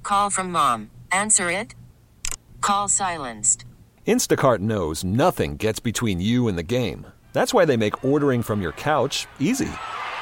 call from mom. Answer it. Call silenced. Instacart knows nothing gets between you and the game. That's why they make ordering from your couch easy.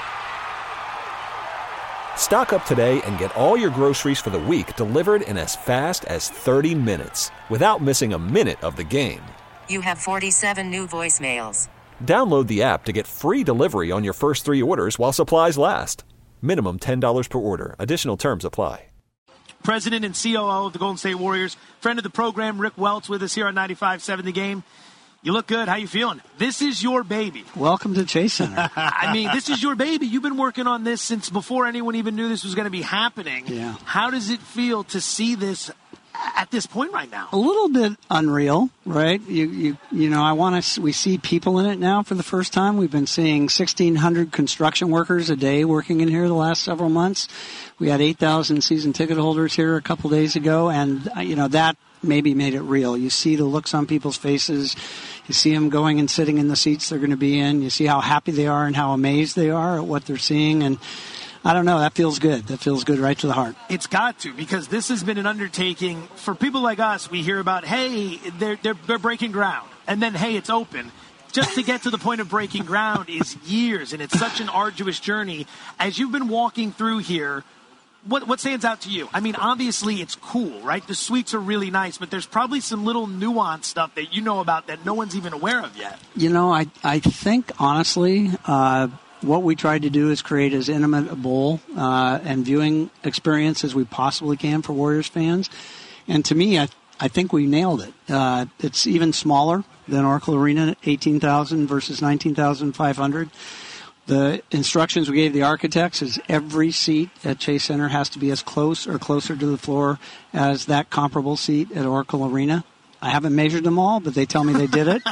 Stock up today and get all your groceries for the week delivered in as fast as 30 minutes without missing a minute of the game. You have 47 new voicemails. Download the app to get free delivery on your first 3 orders while supplies last. Minimum $10 per order. Additional terms apply. President and COO of the Golden State Warriors, friend of the program, Rick Welts, with us here on 95.7 The Game. You look good. How you feeling? This is your baby. Welcome to Chase Center. I mean, this is your baby. You've been working on this since before anyone even knew this was going to be happening. Yeah. How does it feel to see this at this point right now? A little bit unreal, right? You know, we see people in it now for the first time. We've been seeing 1,600 construction workers a day working in here the last several months. We had 8,000 season ticket holders here a couple days ago, and, you know, that maybe made it real. You see the looks on people's faces. You see them going and sitting in the seats they're going to be in. You see how happy they are and how amazed they are at what they're seeing. And I don't know, that feels good. That feels good right to the heart. It's got to, because this has been an undertaking. For people like us, we hear about, hey, they're breaking ground. And then, hey, it's open. Just to get to the point of breaking ground is years, and it's such an arduous journey. As you've been walking through here, what stands out to you? I mean, obviously it's cool, right? The suites are really nice, but there's probably some little nuanced stuff that you know about that no one's even aware of yet. You know, I think, honestly, what we tried to do is create as intimate a bowl and viewing experience as we possibly can for Warriors fans. And to me, I think we nailed it. It's even smaller than Oracle Arena, 18,000 versus 19,500. The instructions we gave the architects is every seat at Chase Center has to be as close or closer to the floor as that comparable seat at Oracle Arena. I haven't measured them all, but they tell me they did it.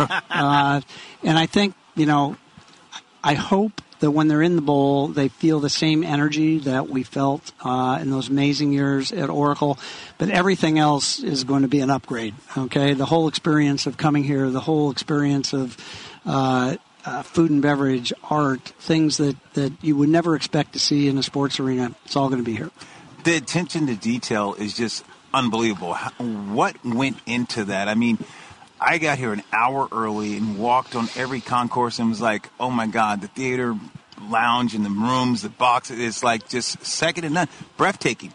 And I think, you know, I hope that when they're in the bowl, they feel the same energy that we felt in those amazing years at Oracle. But everything else is going to be an upgrade, okay? The whole experience of coming here, the whole experience of food and beverage, art, things that you would never expect to see in a sports arena, it's all going to be here. The attention to detail is just unbelievable. What went into that? I mean, I got here an hour early and walked on every concourse and was like, oh, my God, the theater lounge and the rooms, the boxes, it's like just second to none. Breathtaking.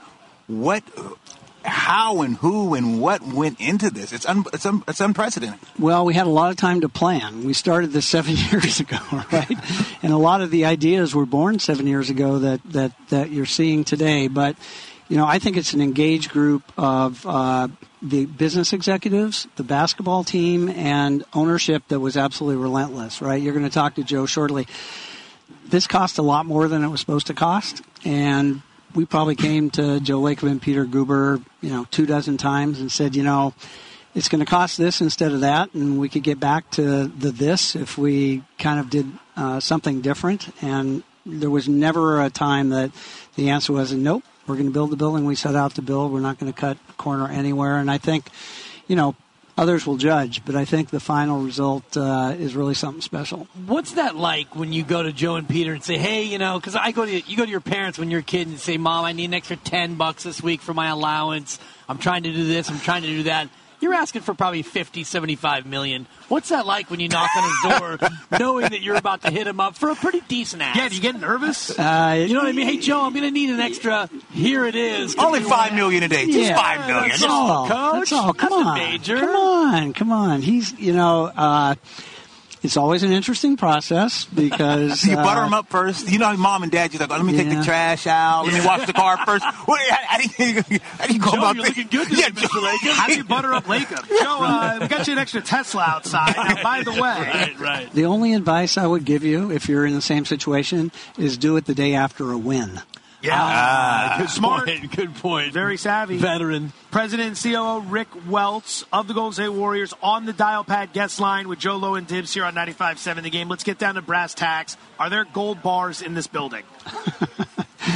How and who and what went into this? It's unprecedented. Well, we had a lot of time to plan. We started this 7 years ago, right? And a lot of the ideas were born 7 years ago that you're seeing today. But, you know, I think it's an engaged group of the business executives, the basketball team, and ownership that was absolutely relentless, right? You're going to talk to Joe shortly. This cost a lot more than it was supposed to cost, and we probably came to Joe Lacob and Peter Guber, 24 times and said, it's going to cost this instead of that, and we could get back to this if we kind of did something different. And there was never a time that the answer was, nope, we're going to build the building we set out to build. We're not going to cut a corner anywhere. And I think, others will judge, but I think the final result is really something special. What's that like when you go to Joe and Peter and say, hey, because you go to your parents when you're a kid and say, Mom, I need an extra $10 this week for my allowance. I'm trying to do this. I'm trying to do that. You're asking for probably $50, $75 million. What's that like when you knock on his door, knowing that you're about to hit him up for a pretty decent ask? Yeah, do you get nervous? You know what I mean? Hey, Joe, I'm going to need an extra. Here it is. Only $5 million a day. Just $5 million. That's all, Coach. That's all. Come on. Major. Come on. He's, it's always an interesting process because you butter them up first. How Mom and Dad, you're like, let me take the trash out. Let me wash the car first. How do you go Joe, about you're this? looking good today, Mr. Lacob. How do you butter up Lacob? Joe, we got you an extra Tesla outside. Now, by the way. Right. The only advice I would give you if you're in the same situation is do it the day after a win. Yeah. Good Smart. Good point. Very savvy. Veteran. President and COO Rick Welts of the Golden State Warriors on the Dial Pad guest line with Joe Lowe and Tibbs here on 95.7 The Game. Let's get down to brass tacks. Are there gold bars in this building?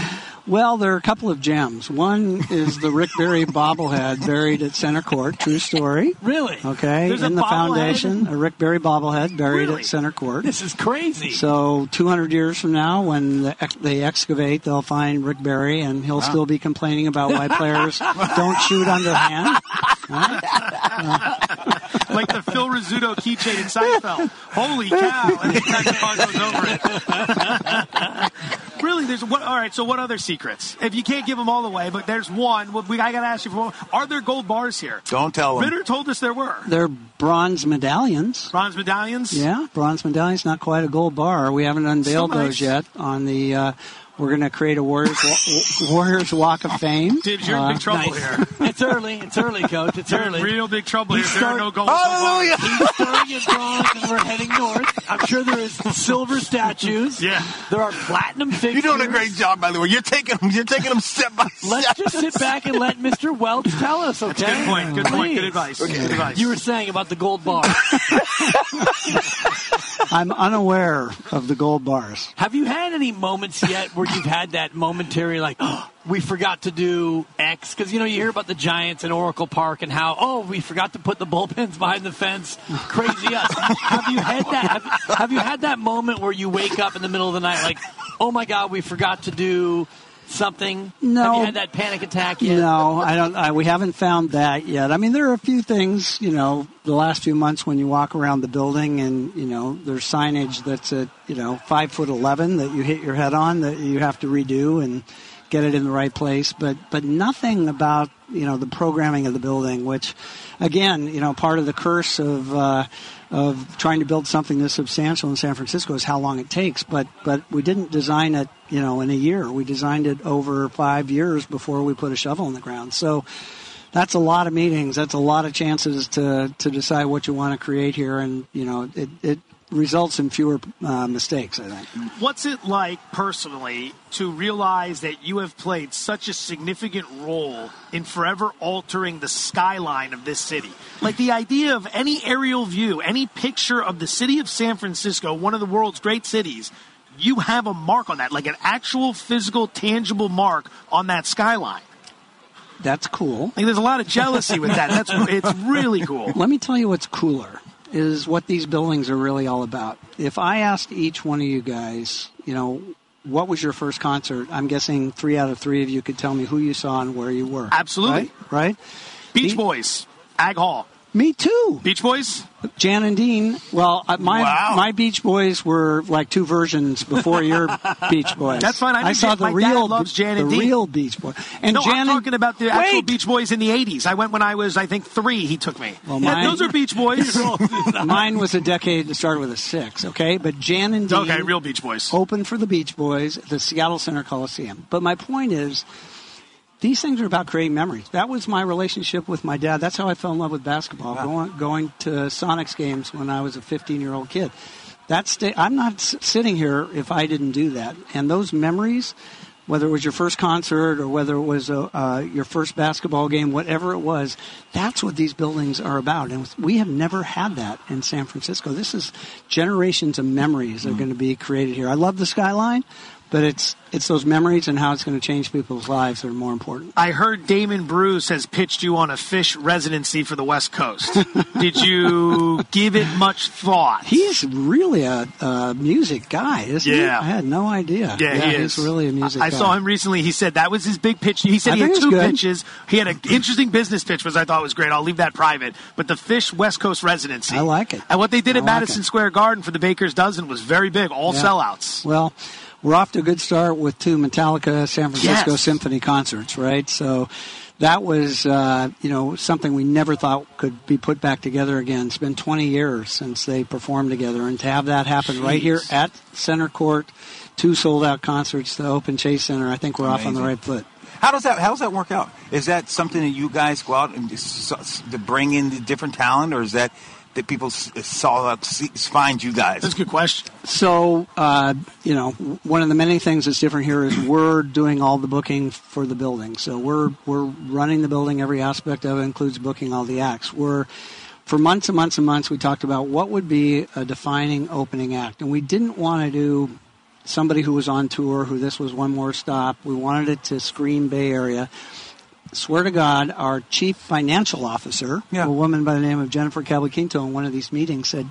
Well, there are a couple of gems. One is the Rick Barry bobblehead buried at center court. True story. Really? Okay. There's in a the bobblehead? foundation, a Rick Barry bobblehead buried Really? at center court. This is crazy. So 200 years from now, when they excavate, they'll find Rick Barry, and he'll still be complaining about why players don't shoot underhand. Right? Like the Phil Rizzuto keychain in Seinfeld. Holy cow! And time the car goes over it. Really, there's what? All right. So, what other secrets? If you can't give them all away, but there's one. I got to ask you for one. Are there gold bars here? Don't tell them. Ritter told us there were. They're bronze medallions. Bronze medallions. Yeah, bronze medallions. Not quite a gold bar. We haven't unveiled So nice. those yet. On the, we're going to create a Warriors Walk of Fame. Dibs, you're in big trouble here. It's early. It's early, Coach. It's early. Real big trouble here. He's There are start- no gold Hallelujah! bars. He's starting in bronze, and we're heading north. I'm sure there is silver statues. Yeah. There are platinum figures. You're doing a great job, by the way. You're taking them step by step. Let's just sit back and let Mr. Welch tell us, okay? Good point. Good point. Good Please. advice. Good advice. You were saying about the gold bar. I'm unaware of the gold bars. Have you had any moments yet where you've had that momentary, like, oh, we forgot to do X? Because, you hear about the Giants in Oracle Park and how, oh, we forgot to put the bullpens behind the fence. Crazy us. Have you had that? Have you had that moment where you wake up in the middle of the night like, oh, my God, we forgot to do something? No. Have you had that panic attack yet? No, I don't. We haven't found that yet. I mean, there are a few things, the last few months when you walk around the building and, there's signage that's at, 5'11" that you hit your head on that you have to redo and get it in the right place. But nothing about, the programming of the building, which, again, part of the curse of trying to build something this substantial in San Francisco is how long it takes. But we didn't design it, in a year. We designed it over 5 years before we put a shovel in the ground. So that's a lot of meetings. That's a lot of chances to decide what you want to create here. And, it results in fewer mistakes, I think. What's it like personally to realize that you have played such a significant role in forever altering the skyline of this city? Like the idea of any aerial view, any picture of the city of San Francisco, one of the world's great cities, you have a mark on that, like an actual physical, tangible mark on that skyline. That's cool. Like there's a lot of jealousy with that. It's really cool. Let me tell you what's cooler is what these buildings are really all about. If I asked each one of you guys, what was your first concert, I'm guessing 3 out of 3 of you could tell me who you saw and where you were. Absolutely. Right? Beach Boys, Ag Hall. Me too. Beach Boys? Jan and Dean. Well, my Beach Boys were like 2 versions before your Beach Boys. That's fine. I saw the my real, dad loves Jan and the Dean. real Beach Boys. And No, Jan I'm talking about the actual Wait! Beach Boys in the 80s. I went when I was, I think, 3, he took me. Well, Yeah, those are Beach Boys. Mine was a decade that started with a 6, okay? But Jan and Dean Okay, real Beach Boys. opened for the Beach Boys at the Seattle Center Coliseum. But my point is, these things are about creating memories. That was my relationship with my dad. That's how I fell in love with basketball, going to Sonics games when I was a 15-year-old kid. I'm not sitting here if I didn't do that. And those memories, whether it was your first concert or whether it was your first basketball game, whatever it was, that's what these buildings are about. And we have never had that in San Francisco. This is generations of memories that are going to be created here. I love the skyline, but it's those memories and how it's going to change people's lives that are more important. I heard Damon Bruce has pitched you on a Fish residency for the West Coast. Did you give it much thought? He's really a music guy, isn't he? Yeah. I had no idea. Yeah, he is. He's really a music guy. I saw him recently. He said that was his big pitch. He said I he had think it 2 was good. pitches. He had an interesting business pitch, which I thought was great. I'll leave that private. But the Fish West Coast residency. I like it. And what they did I at like Madison it. Square Garden for the Baker's Dozen was very big. All Yeah. sellouts. Well, we're off to a good start with 2 Metallica San Francisco Yes. Symphony concerts, right? So that was, something we never thought could be put back together again. It's been 20 years since they performed together, and to have that happen right here at Center Court, 2 sold-out concerts, the Open Chase Center, I think we're off on the right foot. How does that work out? Is that something that you guys go out and to bring in the different talent, or is that people find you guys? That's a good question. So, one of the many things that's different here is we're doing all the booking for the building. So we're running the building, every aspect of it includes booking all the acts. For months and months and months, we talked about what would be a defining opening act. And we didn't want to do somebody who was on tour, who this was one more stop. We wanted it to scream Bay Area. Swear to God, our chief financial officer, a woman by the name of Jennifer Cavalquinto, in one of these meetings said,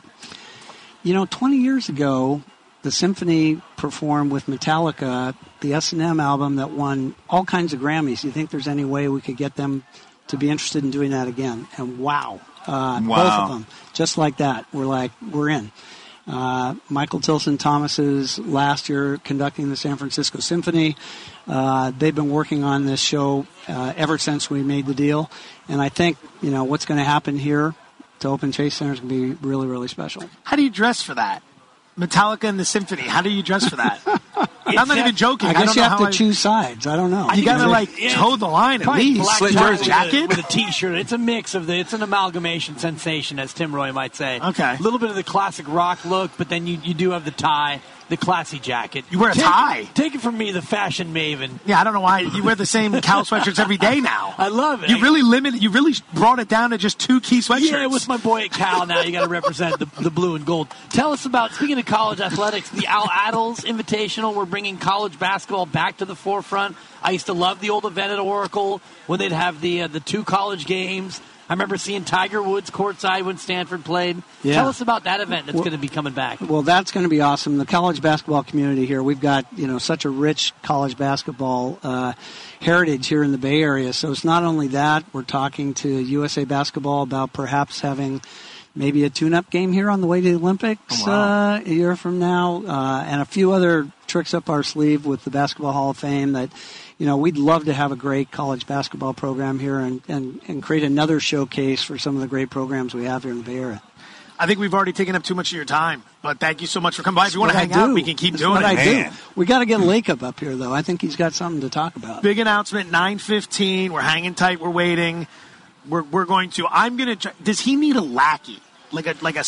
20 years ago, the Symphony performed with Metallica the S&M album that won all kinds of Grammys. Do you think there's any way we could get them to be interested in doing that again? And wow. Both of them, just like that. We're in. Michael Tilson Thomas's last year conducting the San Francisco Symphony. They've been working on this show ever since we made the deal. And I think, what's going to happen here to open Chase Center is going to be really, really special. How do you dress for that? Metallica and the Symphony. How do you dress for that? I'm not even joking. I guess you have to choose sides. I don't know. You got to toe the line at least. Black jacket with a T-shirt. It's a mix of it's an amalgamation sensation, as Tim Roy might say. Okay. A little bit of the classic rock look, but then you do have the tie, the classy jacket. You wear a tie. Take it from me, the fashion maven. Yeah, I don't know why you wear the same Cal sweatshirts every day now. I love it. You really brought it down to just 2 key sweatshirts. Yeah, with my boy at Cal now, you got to represent the blue and gold. Tell us about, speaking of college athletics, the Al Adels Invitational. We're bringing college basketball back to the forefront. I used to love the old event at Oracle when they'd have the 2 college games. I remember seeing Tiger Woods courtside when Stanford played. Yeah. Tell us about that event that's going to be coming back. Well, that's going to be awesome. The college basketball community here, we've got such a rich college basketball heritage here in the Bay Area. So it's not only that, we're talking to USA Basketball about perhaps having maybe a tune-up game here on the way to the Olympics a year from now, and a few other tricks up our sleeve with the Basketball Hall of Fame that we'd love to have a great college basketball program here and create another showcase for some of the great programs we have here in the Bay Area. I think we've already taken up too much of your time, but thank you so much for coming by. If you want to hang out, we can keep doing it. I do. We got to get Lacob up here, though. I think he's got something to talk about. Big announcement, 9:15. We're hanging tight. We're waiting. We're going to. I'm going to. Does he need a lackey? Like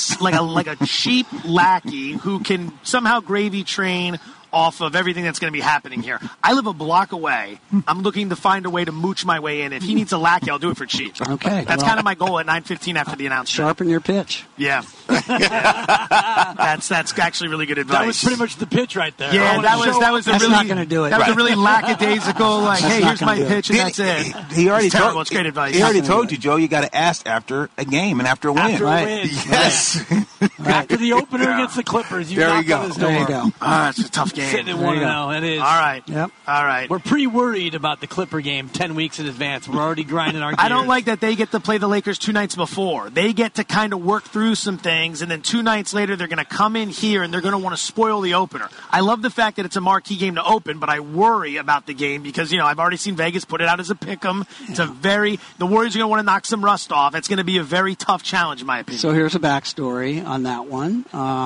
a cheap lackey who can somehow gravy train off of everything that's going to be happening here. I live a block away. I'm looking to find a way to mooch my way in. If he needs a lackey, I'll do it for cheap. Okay. That's kind of my goal at 9:15 after the announcement. Sharpen your pitch. Yeah. That's actually really good advice. That was pretty much the pitch right there. Yeah, that was that's really, not going to do it. That was a really lackadaisical, hey, here's my pitch, and that's it. He already it's terrible. It's great advice. He already told you, Joe, you got to ask after a game and after a win. After a win. Yes. Right. After the opener against the Clippers, there you go. There you go. It's a tough game. Sitting at 1-0. It is. All right. Yep. All right. We're pretty worried about the Clipper game 10 weeks in advance. We're already grinding our gears. I don't like that they get to play the Lakers 2 nights before. They get to kind of work through some things, and then 2 nights later they're going to come in here and they're going to want to spoil the opener. I love the fact that it's a marquee game to open, but I worry about the game because, I've already seen Vegas put it out as a pick'em. It's the Warriors are going to want to knock some rust off. It's going to be a very tough challenge, in my opinion. So here's a backstory on that one.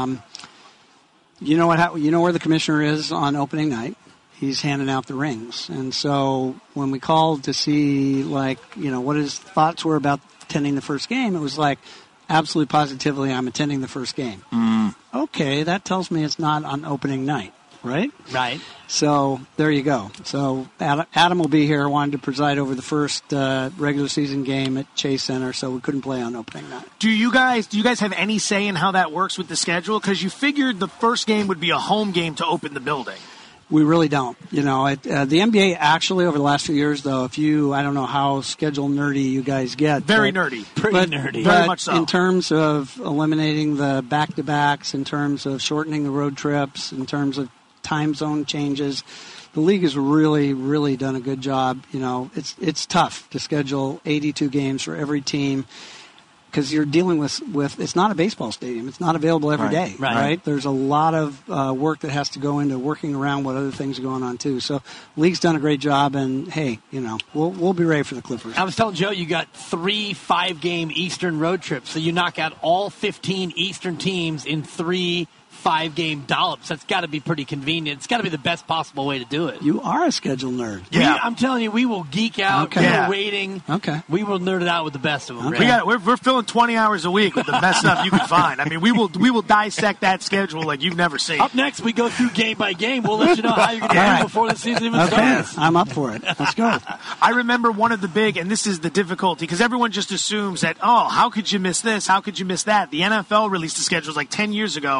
You know where the commissioner is on opening night. He's handing out the rings. And so when we called to see, what his thoughts were about attending the first game, it was like, absolutely positively, I'm attending the first game. Okay, that tells me it's not on opening night, right? Right. So there you go. So Adam will be here, wanted to preside over the first regular season game at Chase Center, so we couldn't play on opening night. Do you guys have any say in how that works with the schedule? Because you figured the first game would be a home game to open the building. We really don't. The NBA actually over the last few years, though, I don't know how schedule nerdy you guys get. Very nerdy. Pretty nerdy. Very much so. In terms of eliminating the back-to-backs, in terms of shortening the road trips, in terms of time zone changes, the league has really, really done a good job. It's tough to schedule 82 games for every team. Because you're dealing with it's not a baseball stadium. It's not available every day, right? There's a lot of work that has to go into working around what other things are going on, too. So the league's done a great job, and, hey, we'll be ready for the Clippers. I was telling Joe you got 3 5-game Eastern road trips, so you knock out all 15 Eastern teams in 3 5-game dollops. That's got to be pretty convenient. It's got to be the best possible way to do it. You are a schedule nerd. Yeah. I'm telling you, we will geek out. Okay. We're waiting. Okay. We will nerd it out with the best of them. Okay. We're filling 20 hours a week with the best stuff you can find. I mean, we will dissect that schedule like you've never seen. Up next, we go through game by game. We'll let you know how you're going to do before the season even starts. I'm up for it. Let's go. I remember one of the big, and this is the difficulty, because everyone just assumes that, how could you miss this? How could you miss that? The NFL released the schedules like 10 years ago, but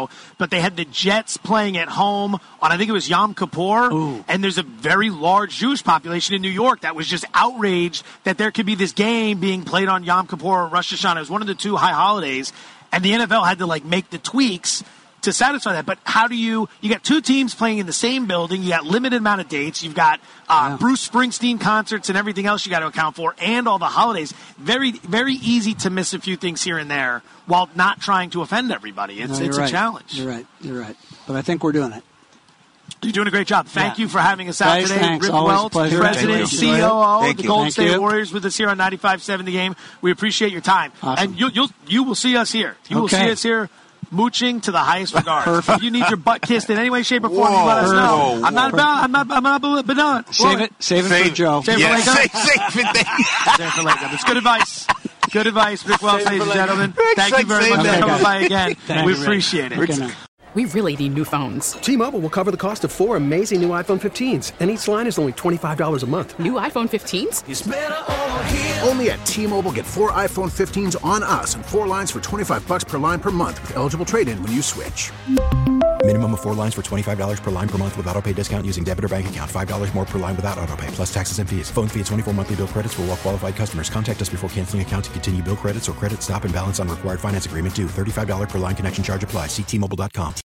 but they had the Jets playing at home on, I think it was Yom Kippur. Ooh. And there's a very large Jewish population in New York that was just outraged that there could be this game being played on Yom Kippur or Rosh Hashanah. It was one of the two high holidays, and the NFL had to make the tweaks to satisfy that. But how do you got two teams playing in the same building, you got limited amount of dates, you've got Bruce Springsteen concerts and everything else you got to account for, and all the holidays. Very, very easy to miss a few things here and there while not trying to offend everybody. It's a challenge. You're right. But I think we're doing it. You're doing a great job. Thank you for having us out Guys, today. thanks. Rip Always a Welch, pleasure. President, Thank you. COO of the Golden Thank State you. Warriors, with us here on 95.7 The Game. We appreciate your time. Awesome. And you will see us here. You will see us here mooching to the highest regard. Perfect. If you need your butt kissed in any way, shape, or form, you let us know. I'm not Save it for Joe. Save it for later. It's good advice. Good advice, Rick Welch, ladies and gentlemen. Thank you very much for coming by again. We appreciate it. We really need new phones. T-Mobile will cover the cost of 4 amazing new iPhone 15s, and each line is only $25 a month. New iPhone 15s? It's better over here. Only at T-Mobile, get 4 iPhone 15s on us and 4 lines for $25 per line per month with eligible trade-in when you switch. Minimum of 4 lines for $25 per line per month with autopay discount using debit or bank account. $5 more per line without autopay, plus taxes and fees. Phone fee at 24 monthly bill credits for well-qualified customers. Contact us before canceling account to continue bill credits or credit stop and balance on required finance agreement due. $35 per line connection charge applies. See T-Mobile.com.